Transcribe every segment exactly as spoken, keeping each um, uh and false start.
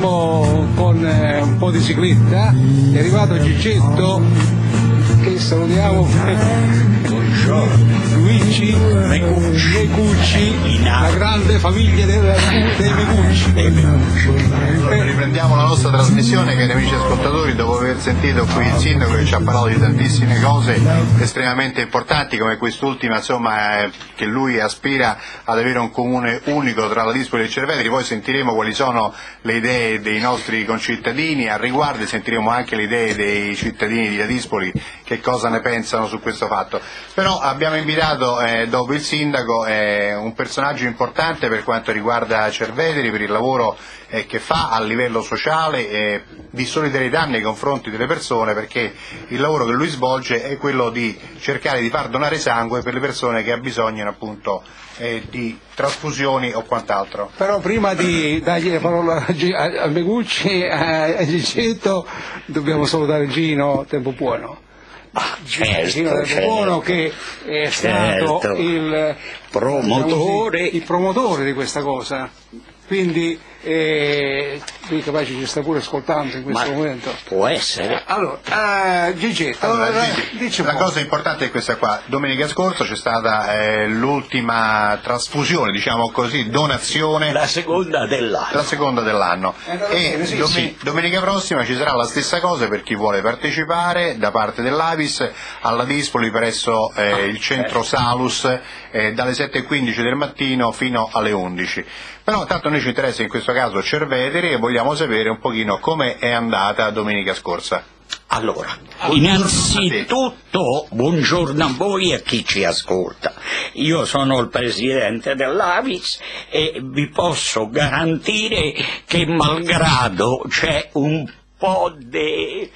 Continuiamo con eh, un po' di cicletta. È arrivato Gigetto, che salutiamo. Buongiorno. Luigi Mecucci. Mecucci, la grande famiglia dei, dei Mecucci. Allora, riprendiamo la nostra trasmissione, cari amici ascoltatori, dopo aver sentito qui il sindaco che ci ha parlato di tantissime cose estremamente importanti, come quest'ultima, insomma, eh, che lui aspira ad avere un comune unico tra la Dispoli e Cerveteri. Poi sentiremo quali sono le idee dei nostri concittadini al riguardo e sentiremo anche le idee dei cittadini di Ladispoli, che cosa ne pensano su questo fatto. Però abbiamo invitato, eh, dopo il sindaco, eh, un personaggio importante per quanto riguarda Cerveteri, per il lavoro eh, che fa a livello sociale, eh, di solidarietà nei confronti delle persone, perché il lavoro che lui svolge è quello di cercare di far donare sangue per le persone che abbisognano appunto eh, di trasfusioni o quant'altro. Però prima di dargli la parola a, a Mecucci, a, a Gigetto, dobbiamo salutare Gino Tempo Buono. Ah, certo, Gino Tempo certo, Buono, che è stato certo. il promotore. il promotore di questa cosa. Quindi eh, lui capace ci sta pure ascoltando in questo Ma momento. può essere. Allora, eh, Gigetto, Allora, allora, Gigi, dici un la po'. cosa importante è questa qua. Domenica scorsa c'è stata eh, l'ultima trasfusione, diciamo così, donazione, La seconda dell'anno. la seconda dell'anno, Eh, va e bene, sì, domen- sì. domenica prossima ci sarà la stessa cosa per chi vuole partecipare da parte dell'Avis alla Dispoli presso eh, il centro Salus, eh, dalle sette e quindici del mattino fino alle undici. Però tanto a noi ci interessa in questo caso Cerveteri e vogliamo sapere un pochino come è andata domenica scorsa. Allora, innanzitutto buongiorno a voi e a chi ci ascolta. Io sono il presidente dell'Avis e vi posso garantire che malgrado c'è un po' di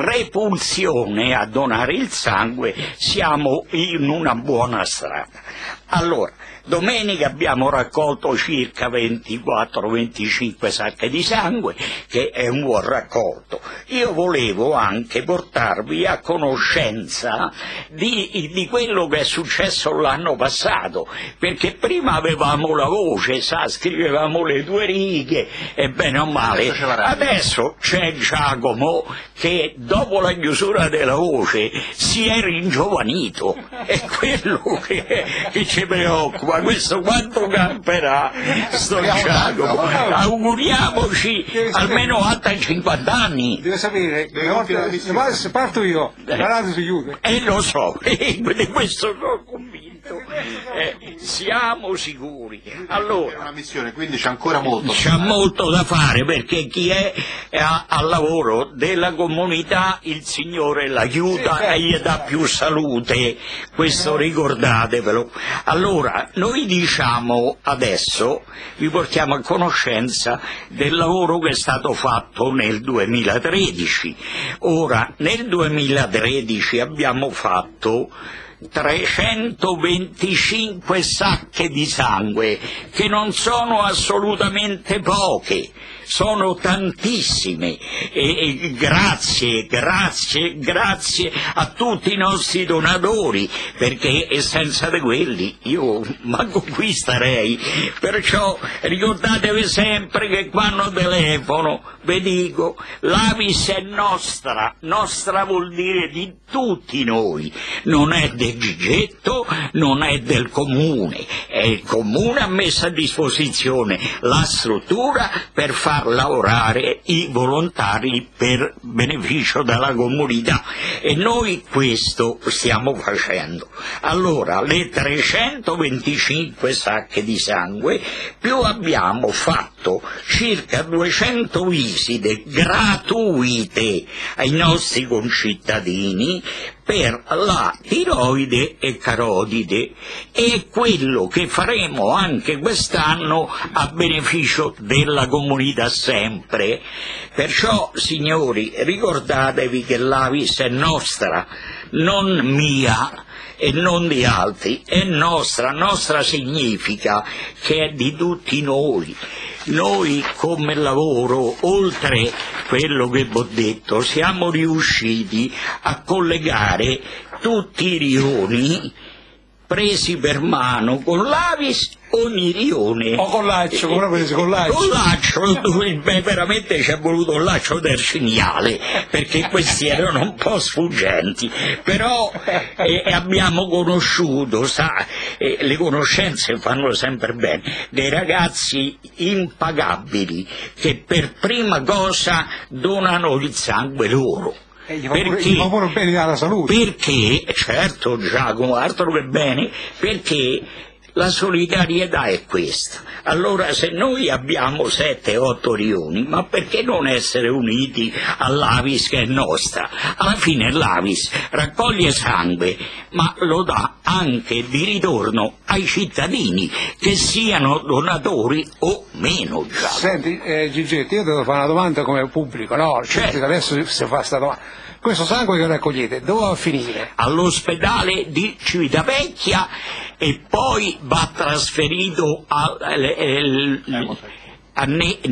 repulsione a donare il sangue, siamo in una buona strada. Allora, domenica abbiamo raccolto circa ventiquattro venticinque sacche di sangue, che è un buon raccolto. Io volevo anche portarvi a conoscenza di, di quello che è successo l'anno passato, perché prima avevamo la voce, sa, scrivevamo le due righe e bene o male. Adesso c'è la radio. Adesso c'è Giacomo che dopo la chiusura della voce si è ringiovanito, è quello che, che ci preoccupa. Questo quanto camperà sto Giacomo? Auguriamoci almeno alta cinquanta anni. Deve sapere, Deve una volta, compiere la ma se parto io, la radio si chiude. E lo so, e di questo sono convinto. Eh, siamo sicuri. È Allora, una missione, quindi c'è ancora molto. c'è molto da fare, perché chi è a- al lavoro della comunità il Signore l'aiuta e gli dà più salute, questo ricordatevelo. Allora, noi diciamo adesso, vi portiamo a conoscenza del lavoro che è stato fatto nel duemilatredici. Ora, nel duemilatredici abbiamo fatto trecentoventicinque sacche di sangue, che non sono assolutamente poche, sono tantissime, e, e grazie, grazie, grazie a tutti i nostri donatori, perché senza di quelli io manco qui starei. Perciò ricordatevi sempre che quando telefono vi dico, l'Avis è nostra, nostra vuol dire di tutti noi, non è del Gigetto, non è del comune, e il comune ha messo a disposizione la struttura per far lavorare i volontari per beneficio della comunità, e noi questo stiamo facendo. Allora, le trecentoventicinque sacche di sangue, più abbiamo fatto circa duecento visite gratuite ai nostri concittadini per la tiroide e carotide, e quello che faremo anche quest'anno a beneficio della comunità sempre. Perciò, signori, ricordatevi che l'Avis è nostra, non mia e non di altri, è nostra. Nostra significa che è di tutti noi. Noi come lavoro, oltre quello che vi ho detto, siamo riusciti a collegare tutti i rioni presi per mano con l'Avis ogni rione. O con laccio, come presi con laccio. Con laccio, beh, veramente ci è voluto un laccio del cinghiale, perché questi erano un po' sfuggenti, però eh, abbiamo conosciuto, sa, eh, le conoscenze fanno sempre bene, dei ragazzi impagabili che per prima cosa donano il sangue loro. E gli fa pure, gli fa pure bene alla salute. Perché, certo Giacomo, altro che bene, perché la solidarietà è questa. Allora se noi abbiamo sette otto rioni, ma perché non essere uniti all'Avis che è nostra? Alla fine l'Avis raccoglie sangue, ma lo dà anche di ritorno ai cittadini, che siano donatori o meno. Già. Senti, eh, Gigetti, io devo fare una domanda come pubblico, no? Certo. Adesso si fa sta domanda. Questo sangue che raccogliete, dove va a finire? All'ospedale di Civitavecchia e poi va trasferito a, a, a, a,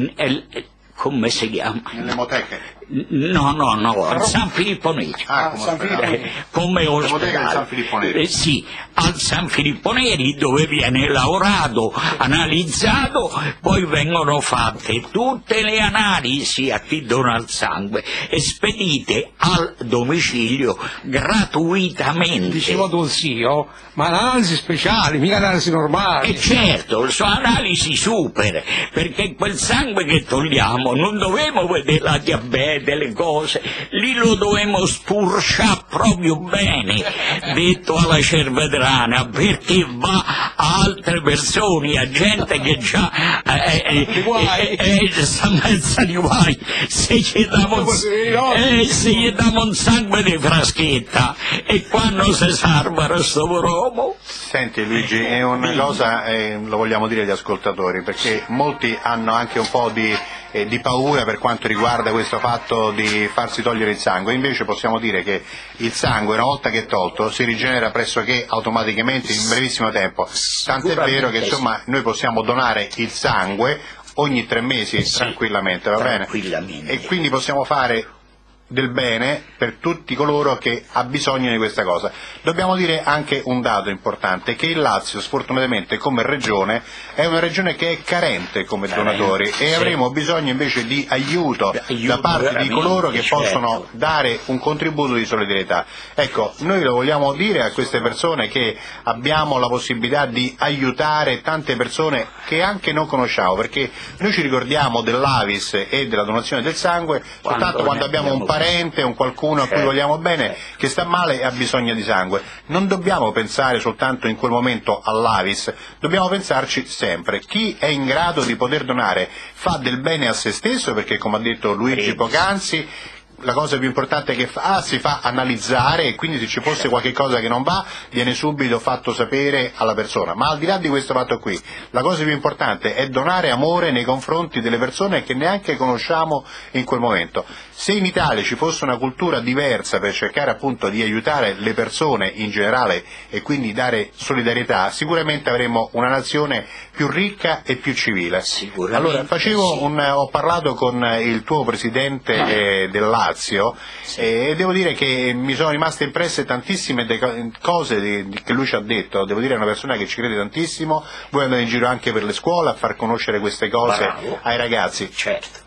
a come si chiama? Nelle moteche. No, no, no, al San Filippo Neri. Ah, San Filippo Eh, come ospedale. San Filippo Neri. Eh, sì, al San Filippo Neri, dove viene lavorato, analizzato, poi vengono fatte tutte le analisi a chi dona il sangue e spedite al domicilio gratuitamente. Dicevo tuo zio, ma analisi speciali, mica analisi normali. E certo, sono analisi super, perché quel sangue che togliamo non dovevo vedere la diabete, le cose, lì lo dovevo spurciare proprio bene, detto alla cervedrana, perché va a altre persone, a gente che già eh, eh, eh, eh, sta mezza di guai, se gli diamo eh, se gli diamo un sangue di fraschetta e quando si salva sto uomo. Senti Luigi, è una cosa, eh, lo vogliamo dire agli ascoltatori, perché molti hanno anche un po' di, eh, di paura per quanto riguarda questo fatto di farsi togliere il sangue, invece possiamo dire che il sangue una volta che è tolto si rigenera pressoché automaticamente in brevissimo tempo, tant'è vero che insomma noi possiamo donare il sangue ogni tre mesi sì, tranquillamente, va tranquillamente. bene? E quindi possiamo fare del bene per tutti coloro che ha bisogno di questa cosa. Dobbiamo dire anche un dato importante, che il Lazio sfortunatamente come regione è una regione che è carente come Carente, donatori e sì. avremo bisogno invece di aiuto, aiuto da parte di coloro che certo. possono dare un contributo di solidarietà. Ecco, noi lo vogliamo dire a queste persone che abbiamo la possibilità di aiutare tante persone che anche non conosciamo, perché noi ci ricordiamo dell'Avis e della donazione del sangue Quando soltanto quando abbiamo un parente, un qualcuno a cui vogliamo bene, che sta male e ha bisogno di sangue. Non dobbiamo pensare soltanto in quel momento all'Avis, dobbiamo pensarci sempre. Chi è in grado di poter donare fa del bene a se stesso, perché come ha detto Luigi poc'anzi, la cosa più importante che fa, ah, si fa analizzare e quindi se ci fosse qualche cosa che non va viene subito fatto sapere alla persona, ma al di là di questo fatto qui la cosa più importante è donare amore nei confronti delle persone che neanche conosciamo in quel momento. Se in Italia ci fosse una cultura diversa per cercare appunto di aiutare le persone in generale e quindi dare solidarietà, sicuramente avremmo una nazione più ricca e più civile. Allora facevo sì. un, ho parlato con il tuo presidente eh, dell'A Lazio, sì. E devo dire che mi sono rimaste impresse tantissime de- cose di, di, che lui ci ha detto. Devo dire è una persona che ci crede tantissimo. Voi andate in giro anche per le scuole a far conoscere queste cose Bravo. ai ragazzi. Certo.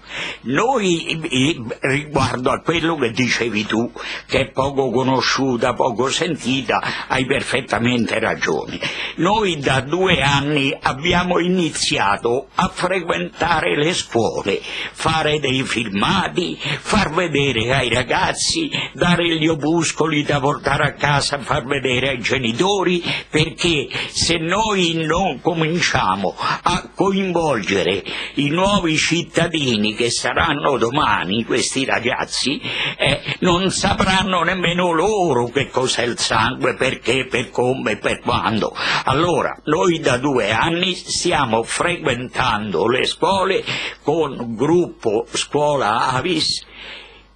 Noi, riguardo a quello che dicevi tu, che è poco conosciuta, poco sentita, hai perfettamente ragione. Noi da due anni abbiamo iniziato a frequentare le scuole, fare dei filmati, far vedere ai ragazzi, dare gli opuscoli da portare a casa, far vedere ai genitori, perché se noi non cominciamo a coinvolgere i nuovi cittadini che saranno domani, questi ragazzi, eh, non sapranno nemmeno loro che cos'è il sangue, perché, per come, per quando. Allora, noi da due anni stiamo frequentando le scuole con gruppo Scuola Avis,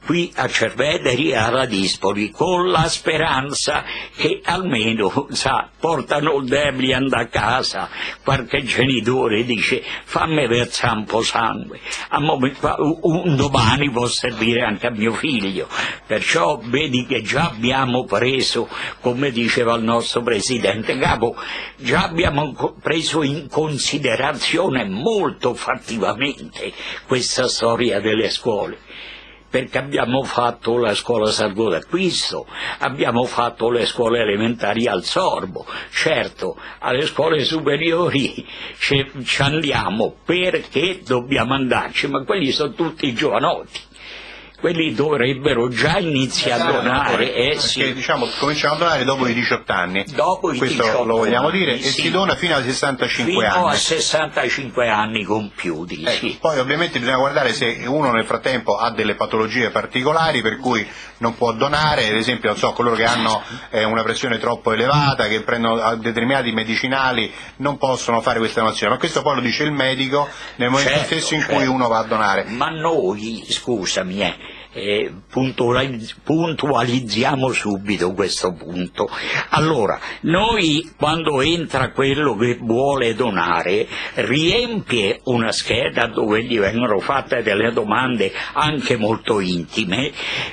qui a Cerveteri e alla Dispoli, con la speranza che almeno, sa, portano il Deblian da casa, qualche genitore dice fammi versare un po' sangue, a mo- un domani può servire anche a mio figlio, perciò vedi che già abbiamo preso, come diceva il nostro Presidente Capo, già abbiamo preso in considerazione molto fattivamente questa storia delle scuole, perché abbiamo fatto la scuola Salvo d'Acquisto, abbiamo fatto le scuole elementari al Sorbo, certo alle scuole superiori ci, ci andiamo perché dobbiamo andarci, ma quelli sono tutti giovanotti. Quelli dovrebbero già iniziare a donare, eh, perché sì. diciamo cominciamo a donare dopo i diciotto anni, Dopo i questo diciotto lo vogliamo anni, dire, e sì. si dona fino ai sessantacinque Fino anni. a sessantacinque anni compiuti, Ecco, sì. poi ovviamente bisogna guardare se uno nel frattempo ha delle patologie particolari per cui non può donare, ad esempio non so, coloro che hanno eh, una pressione troppo elevata, che prendono determinati medicinali non possono fare questa donazione, ma questo poi lo dice il medico nel momento Certo, stesso in certo. cui uno va a donare. Ma noi, scusami, eh, eh, puntuali- puntualizziamo subito questo punto. Allora, noi quando entra quello che vuole donare, riempie una scheda dove gli vengono fatte delle domande anche molto intime,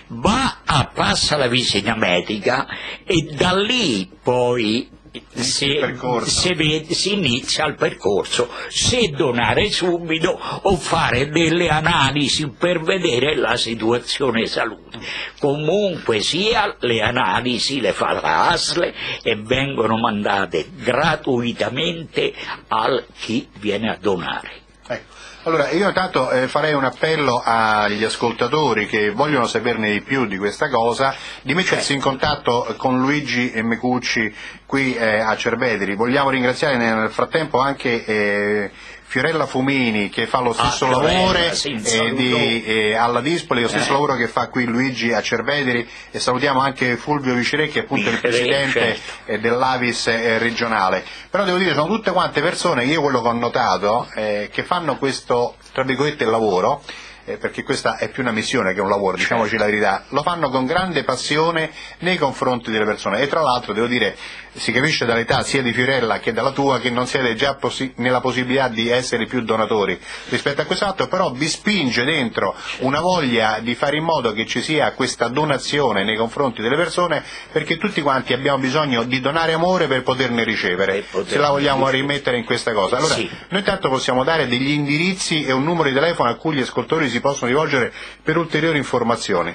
va a passa la visita medica e da lì poi Se, se vede, si inizia il percorso, se donare subito o fare delle analisi per vedere la situazione salute. Comunque sia, le analisi le fa la A S L e vengono mandate gratuitamente a chi viene a donare. Ecco. Allora, io intanto eh, farei un appello agli ascoltatori che vogliono saperne di più di questa cosa, di mettersi in contatto con Luigi Mecucci qui eh, a Cerveteri. Vogliamo ringraziare nel frattempo anche eh, Fiorella Fumini che fa lo stesso ah, lavoro Fiorella, sì, eh, di, eh, alla Dispoli, lo stesso eh. lavoro che fa qui Luigi a Cerveteri, e salutiamo anche Fulvio Vicirè che è appunto il Vicirè, presidente certo. eh, dell'Avis eh, regionale. Però devo dire, sono tutte quante persone, io quello che ho notato, eh, che fanno questo, tra virgolette, lavoro, eh, perché questa è più una missione che un lavoro, diciamoci la verità, lo fanno con grande passione nei confronti delle persone, e tra l'altro devo dire, si capisce dall'età sia di Fiorella che dalla tua che non siete già possi- nella possibilità di essere più donatori rispetto a questo atto, però vi spinge dentro una voglia di fare in modo che ci sia questa donazione nei confronti delle persone, perché tutti quanti abbiamo bisogno di donare amore per poterne ricevere, poterne se la vogliamo ricevere. rimettere in questa cosa. Allora, Sì. noi intanto possiamo dare degli indirizzi e un numero di telefono a cui gli ascoltatori si possono rivolgere per ulteriori informazioni.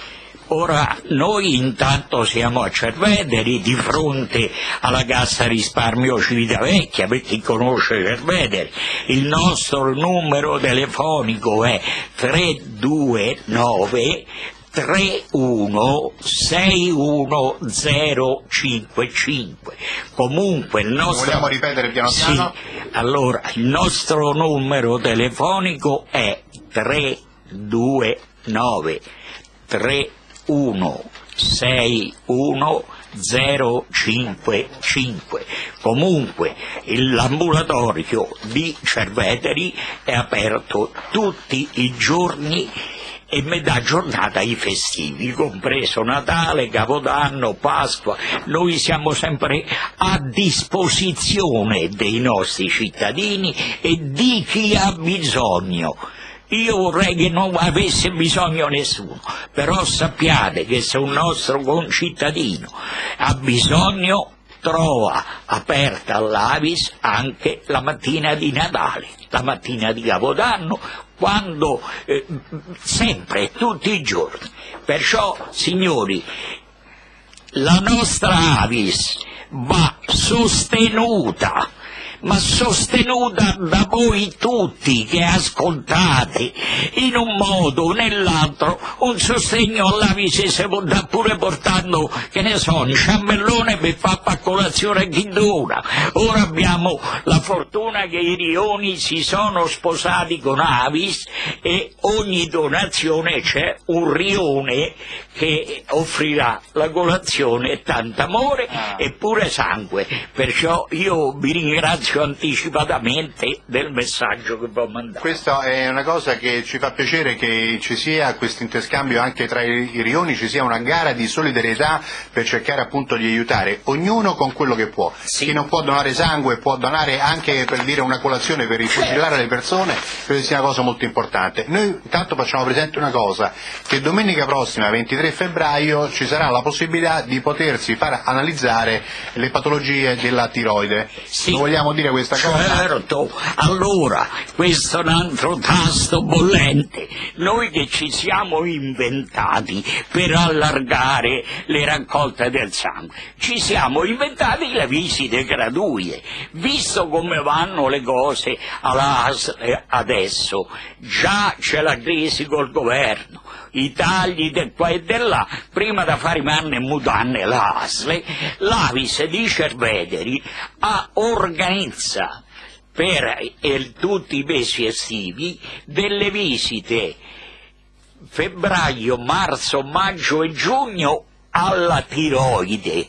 Ora, noi intanto siamo a Cerveteri, di fronte alla Cassa Risparmio Civitavecchia, per chi conosce Cerveteri. Il nostro numero telefonico è tre due nove tre uno sei uno zero cinque cinque. Comunque il nostro... Vogliamo ripetere piano piano? Sì, allora, il nostro numero telefonico è tre due nove tre uno sei uno zero cinque cinque. Comunque l'ambulatorio di Cerveteri è aperto tutti i giorni e metà giornata i festivi, compreso Natale, Capodanno, Pasqua. Noi siamo sempre a disposizione dei nostri cittadini e di chi ha bisogno. Io vorrei che non avesse bisogno nessuno, però sappiate che se un nostro concittadino ha bisogno, trova aperta all'Avis anche la mattina di Natale, la mattina di Capodanno, quando eh, sempre, tutti i giorni. Perciò, signori, la nostra Avis va sostenuta, ma sostenuta da voi tutti che ascoltate in un modo o nell'altro. Un sostegno all'Avis si può dare pure portando, che ne so, un ciambellone per fare a colazione a chi dona. Ora abbiamo la fortuna che i rioni si sono sposati con Avis e ogni donazione c'è un rione che offrirà la colazione e tanto amore e pure sangue. Perciò io vi ringrazio ringrazio anticipatamente del messaggio che vi ho mandato. Questa è una cosa che ci fa piacere, che ci sia questo interscambio anche tra i, i rioni, ci sia una gara di solidarietà per cercare appunto di aiutare ognuno con quello che può. Sì. Chi non può donare sangue può donare anche, per dire, una colazione per rifugilare le persone, credo sia una cosa molto importante. Noi intanto facciamo presente una cosa, che domenica prossima, ventitré febbraio, ci sarà la possibilità di potersi far analizzare le patologie della tiroide. Sì. Lo vogliamo dire questa cosa? Certo, allora, questo è un altro tasto bollente. Noi che ci siamo inventati per allargare le raccolte del sangue, ci siamo inventati le visite gratuite. Visto come vanno le cose all'A S L adesso, già c'è la crisi col governo, i tagli di qua e di là, prima da fare i manne e mutanne l'A S L, l'Avis di Cerveteri ha organizza per eh, tutti i mesi estivi delle visite febbraio, marzo, maggio e giugno alla tiroide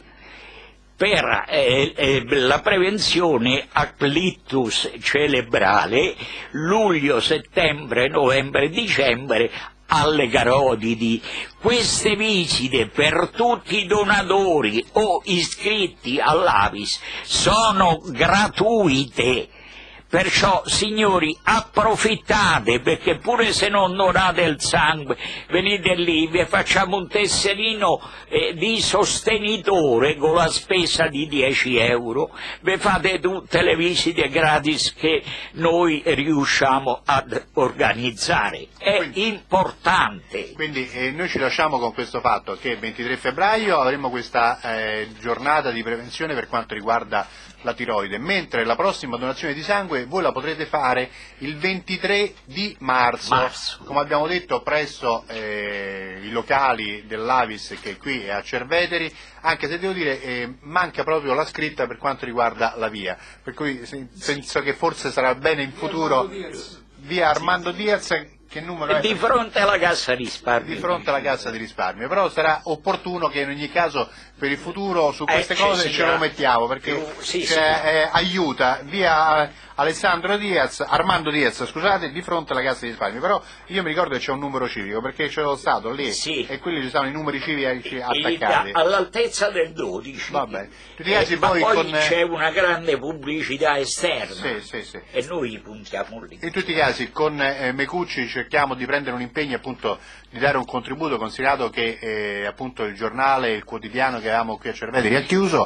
per eh, eh, la prevenzione acclitus cerebrale, luglio, settembre, novembre e dicembre alle carotidi. Queste visite per tutti i donatori o iscritti all'Avis sono gratuite. Perciò, signori, approfittate, perché pure se non donate il sangue, venite lì, vi facciamo un tesserino eh, di sostenitore con la spesa di dieci euro, vi fate tutte le visite gratis che noi riusciamo ad organizzare. È Quindi, importante. Quindi eh, noi ci lasciamo con questo fatto che il ventitré febbraio avremo questa eh, giornata di prevenzione per quanto riguarda la tiroide, mentre la prossima donazione di sangue voi la potrete fare il ventitré di marzo, Marzo. come abbiamo detto, presso eh, i locali dell'Avis, che qui è a Cerveteri, anche se devo dire eh, manca proprio la scritta per quanto riguarda la via, per cui se, penso che forse sarà bene in futuro via Armando Diaz. Che numero è? Di fronte alla cassa risparmio. Di fronte alla cassa di risparmio, però sarà opportuno che in ogni caso per il futuro su queste Eh, cose sì, ce lo mettiamo, perché più- sì, c'è, sì. eh, aiuta via Alessandro Diaz, Armando Diaz, scusate, di fronte alla cassa di risparmio, però io mi ricordo che c'è un numero civico, perché c'è lo Stato lì Sì. e quelli ci stanno i numeri civici E attaccati. da- all'altezza del dodici. Va bene. In tutti i casi Eh, ma poi poi con- c'è una grande pubblicità esterna Sì, sì, sì. e noi puntiamo lì. In tutti i casi con eh, Mecucci cerchiamo di prendere un impegno, appunto, di dare un contributo, considerato che eh, appunto il giornale, il quotidiano che avevamo qui a Cerveteri è chiuso.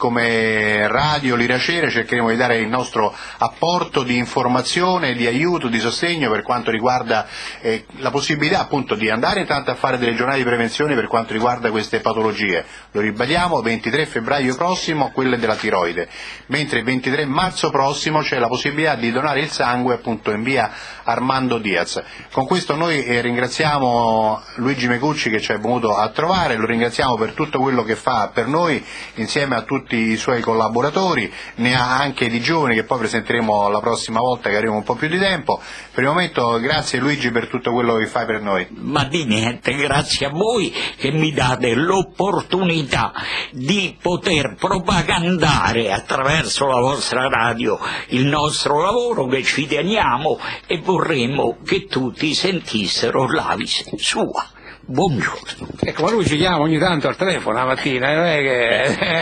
Come radio Liracere cercheremo di dare il nostro apporto di informazione, di aiuto, di sostegno per quanto riguarda eh, la possibilità appunto di andare intanto a fare delle giornate di prevenzione per quanto riguarda queste patologie. Lo ribadiamo, ventitré febbraio prossimo quelle della tiroide, mentre il ventitré marzo prossimo c'è la possibilità di donare il sangue appunto in via Armando Diaz. Con questo noi eh, ringraziamo Luigi Mecucci che ci è venuto a trovare, lo ringraziamo per tutto quello che fa per noi insieme a tutti i suoi collaboratori, ne ha anche di giovani che poi presenteremo la prossima volta che avremo un po' più di tempo. Per il momento grazie Luigi per tutto quello che fai per noi. Ma di niente, grazie a voi che mi date l'opportunità di poter propagandare attraverso la vostra radio il nostro lavoro, che ci teniamo, e vorremmo che tutti sentissero l'Avis sua. Buongiorno. Ecco, ma lui ci chiama ogni tanto al telefono la mattina, eh, non è che,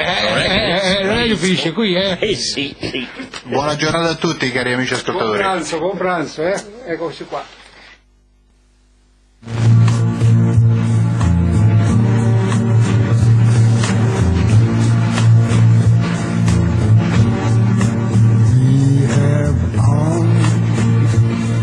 eh, eh, non è che finisce qui, eh? Eh sì, sì. Buona giornata a tutti cari amici Buon ascoltatori. pranzo, buon pranzo, eh? Eccoci qua.